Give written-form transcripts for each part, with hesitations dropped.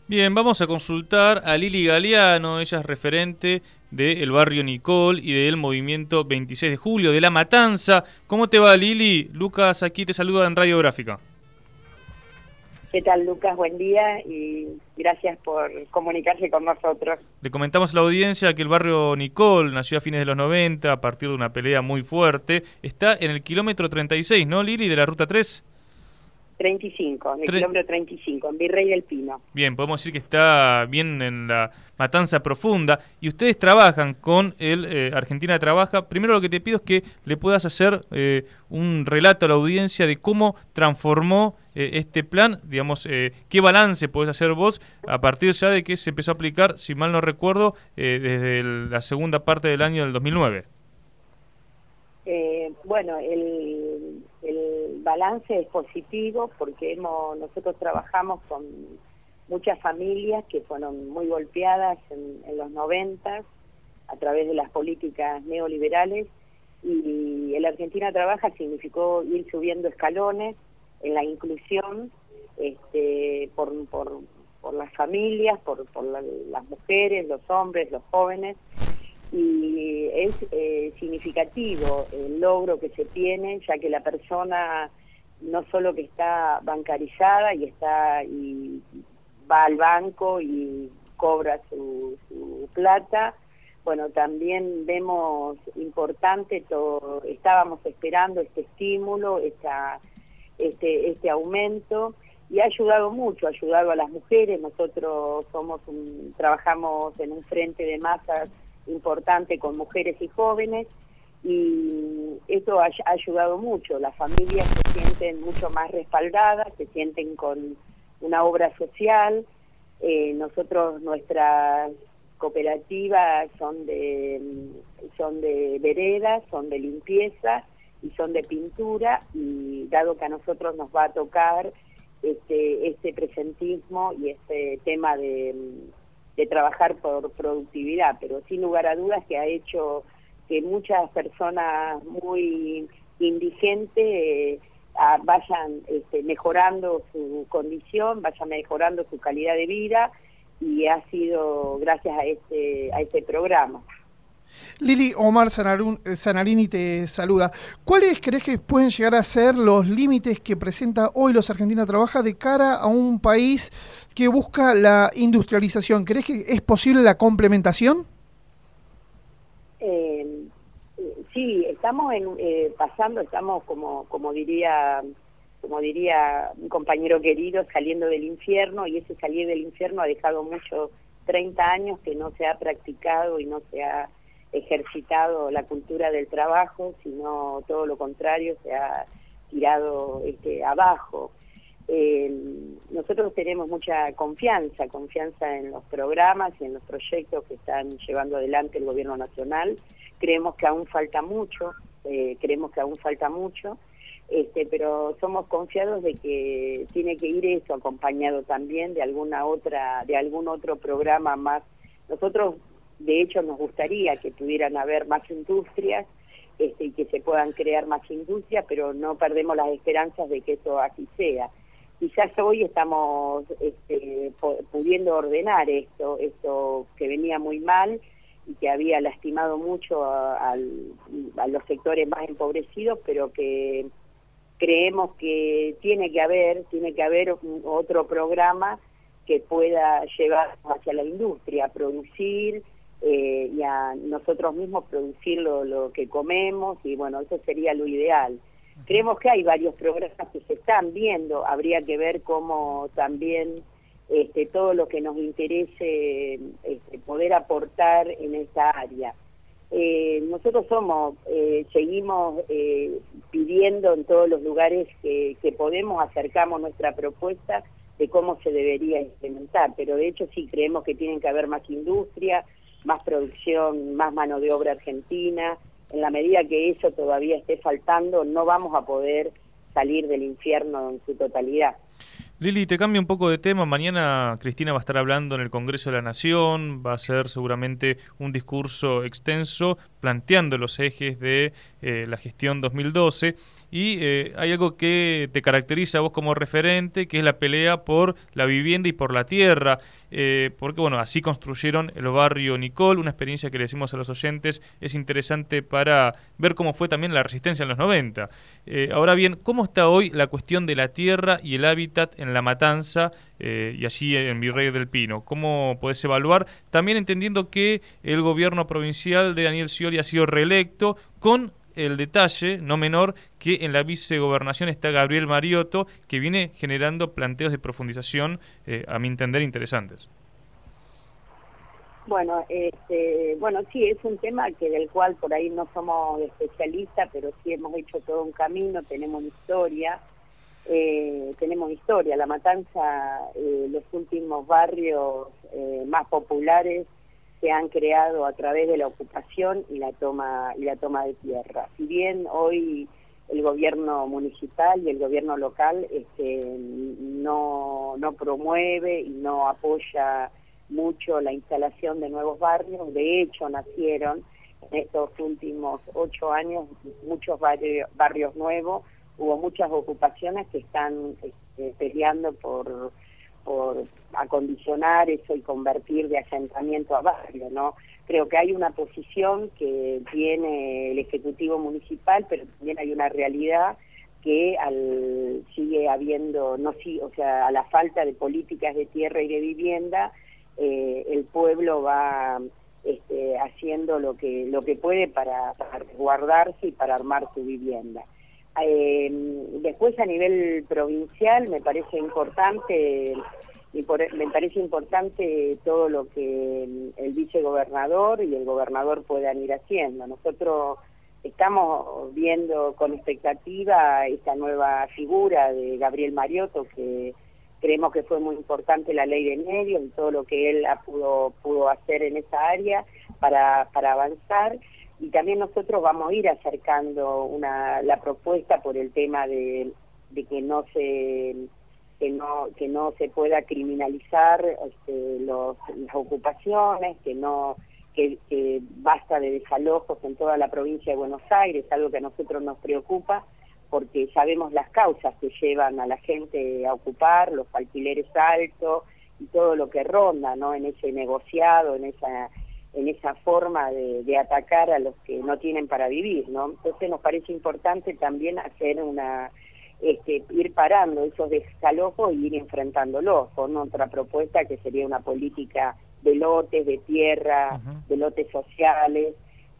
Bien, vamos a consultar a Lili Galeano, ella es referente del barrio Nicol y del movimiento 26 de julio, de La Matanza. ¿Cómo te va, Lili? Lucas aquí te saluda en Radiográfica. ¿Qué tal, Lucas? Buen día y gracias por comunicarse con nosotros. Le comentamos a la audiencia que el barrio Nicol nació a fines de los 90 a partir de una pelea muy fuerte. Está en el kilómetro 36, ¿no, Lili, de la ruta 3? 35, en el kilómetro 35, en Virrey del Pino. Bien, podemos decir que está bien en la Matanza Profunda. Y ustedes trabajan con el Argentina Trabaja. Primero lo que te pido es que le puedas hacer un relato a la audiencia de cómo transformó este plan, digamos, qué balance podés hacer vos a partir ya de que se empezó a aplicar, si mal no recuerdo, desde la segunda parte del año del 2009. Bueno, el balance es positivo porque nosotros trabajamos con muchas familias que fueron muy golpeadas en los 90 a través de las políticas neoliberales, y el Argentina Trabaja significó ir subiendo escalones en la inclusión por las familias, por las mujeres, los hombres, los jóvenes. Y es significativo el logro que se tiene, ya que la persona no solo que está bancarizada y va al banco y cobra su plata, bueno, también vemos importante, estábamos esperando este estímulo, este aumento, y ha ayudado mucho, ha ayudado a las mujeres. Nosotros trabajamos en un frente de masas importante con mujeres y jóvenes, y esto ha ayudado mucho. Las familias se sienten mucho más respaldadas, se sienten con una obra social. Nuestras cooperativas son de veredas, son de limpieza y son de pintura, y dado que a nosotros nos va a tocar este presentismo y este tema de trabajar por productividad, pero sin lugar a dudas que ha hecho que muchas personas muy indigentes vayan mejorando su condición, vayan mejorando su calidad de vida, y ha sido gracias a este programa. Lili, Omar Zanarini te saluda. ¿Cuáles crees que pueden llegar a ser los límites que presenta hoy los Argentina Trabaja de cara a un país que busca la industrialización? ¿Crees que es posible la complementación? Sí, estamos estamos como diría un compañero querido, saliendo del infierno, y ese salir del infierno ha dejado muchos 30 años que no se ha practicado y no se ha ejercitado la cultura del trabajo, sino todo lo contrario, se ha tirado abajo. Nosotros tenemos mucha confianza en los programas y en los proyectos que están llevando adelante el gobierno nacional. Creemos que aún falta mucho, pero somos confiados de que tiene que ir eso acompañado también de algún otro programa más. Nosotros, de hecho, nos gustaría que pudieran haber más industrias y que se puedan crear más industrias, pero no perdemos las esperanzas de que eso así sea. Quizás hoy estamos pudiendo ordenar esto que venía muy mal y que había lastimado mucho a los sectores más empobrecidos, pero que creemos que tiene que haber otro programa que pueda llevar hacia la industria, a producir y a nosotros mismos producir lo que comemos, y bueno, eso sería lo ideal. Creemos que hay varios programas que se están viendo, habría que ver cómo también todo lo que nos interese poder aportar en esta área. Nosotros seguimos pidiendo en todos los lugares que podemos, acercamos nuestra propuesta de cómo se debería implementar, pero de hecho sí creemos que tienen que haber más industria, más producción, más mano de obra argentina. En la medida que eso todavía esté faltando, no vamos a poder salir del infierno en su totalidad. Lili, te cambio un poco de tema. Mañana Cristina va a estar hablando en el Congreso de la Nación, va a ser seguramente un discurso extenso planteando los ejes de la gestión 2012, y hay algo que te caracteriza a vos como referente, que es la pelea por la vivienda y por la tierra, porque bueno, así construyeron el barrio Nicol, una experiencia que le decimos a los oyentes es interesante para ver cómo fue también la resistencia en los 90. Ahora bien, ¿cómo está hoy la cuestión de la tierra y el hábitat en La Matanza y allí en Virrey del Pino? ¿Cómo podés evaluar? También entendiendo que el gobierno provincial de Daniel Scioli ha sido reelecto, con el detalle no menor que en la vicegobernación está Gabriel Mariotto, que viene generando planteos de profundización, a mi entender, interesantes. Bueno, sí, es un tema del cual por ahí no somos especialistas, pero sí hemos hecho todo un camino, tenemos historia. La Matanza, los últimos barrios más populares se han creado a través de la ocupación y la toma de tierra. Si bien hoy el gobierno municipal y el gobierno local no promueve y no apoya mucho la instalación de nuevos barrios, de hecho nacieron en estos últimos 8 años muchos barrios nuevos, hubo muchas ocupaciones que están peleando por acondicionar eso y convertir de asentamiento a barrio, ¿no? Creo que hay una posición que tiene el Ejecutivo Municipal, pero también hay una realidad que sigue habiendo, a la falta de políticas de tierra y de vivienda, el pueblo va haciendo lo que puede para resguardarse y para armar su vivienda. Después a nivel provincial me parece importante todo lo que el vicegobernador y el gobernador puedan ir haciendo. Nosotros estamos viendo con expectativa esta nueva figura de Gabriel Mariotto, que creemos que fue muy importante la ley de medios y todo lo que él pudo hacer en esa área para avanzar. Y también nosotros vamos a ir acercando la propuesta por el tema de que no se pueda criminalizar las ocupaciones, que basta de desalojos en toda la provincia de Buenos Aires, algo que a nosotros nos preocupa porque sabemos las causas que llevan a la gente a ocupar, los alquileres altos y todo lo que ronda, ¿no?, en ese negociado, en esa forma de atacar a los que no tienen para vivir, ¿no? Entonces nos parece importante también hacer ir parando esos desalojos y ir enfrentándolos con otra propuesta que sería una política de lotes, de tierra, de lotes sociales,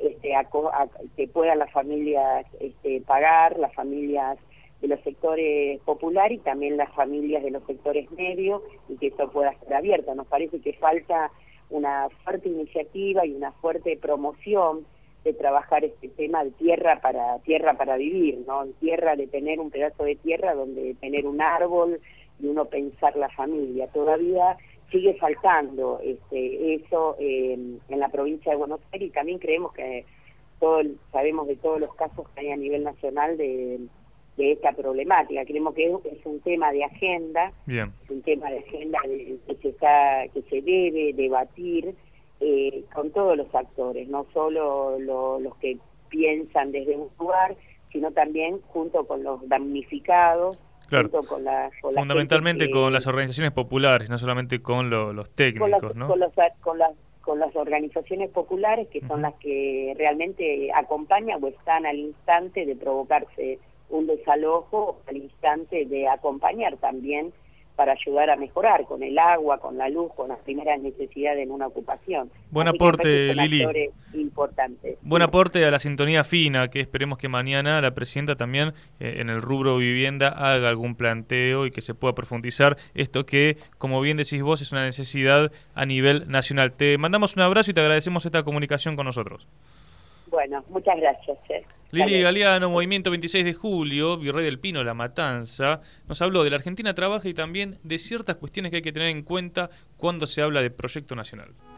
que puedan las familias pagar, las familias de los sectores populares y también las familias de los sectores medios, y que esto pueda ser abierto. Nos parece que falta una fuerte iniciativa y una fuerte promoción de trabajar este tema de tierra para vivir, ¿no? Tierra, de tener un pedazo de tierra donde tener un árbol y uno pensar la familia. Todavía sigue faltando eso en la provincia de Buenos Aires, y también creemos que sabemos de todos los casos que hay a nivel nacional de esta problemática. Creemos que es un tema de agenda. Bien. Es un tema de agenda que se debe debatir con todos los actores, no solo los que piensan desde un lugar, sino también junto con los damnificados. Claro. Fundamentalmente con las organizaciones populares, no solamente con los técnicos, ¿no? Con las organizaciones populares, que son las que realmente acompañan o están al instante de provocarse un desalojo, al instante de acompañar también para ayudar a mejorar con el agua, con la luz, con las primeras necesidades en una ocupación. Buen aporte, Lili. Importante. Buen aporte a la sintonía fina, que esperemos que mañana la presidenta también en el rubro vivienda haga algún planteo y que se pueda profundizar esto que, como bien decís vos, es una necesidad a nivel nacional. Te mandamos un abrazo y te agradecemos esta comunicación con nosotros. Bueno, muchas gracias. Lili Galeano, Movimiento 26 de Julio, Virrey del Pino, La Matanza, nos habló de la Argentina Trabaja y también de ciertas cuestiones que hay que tener en cuenta cuando se habla de proyecto nacional.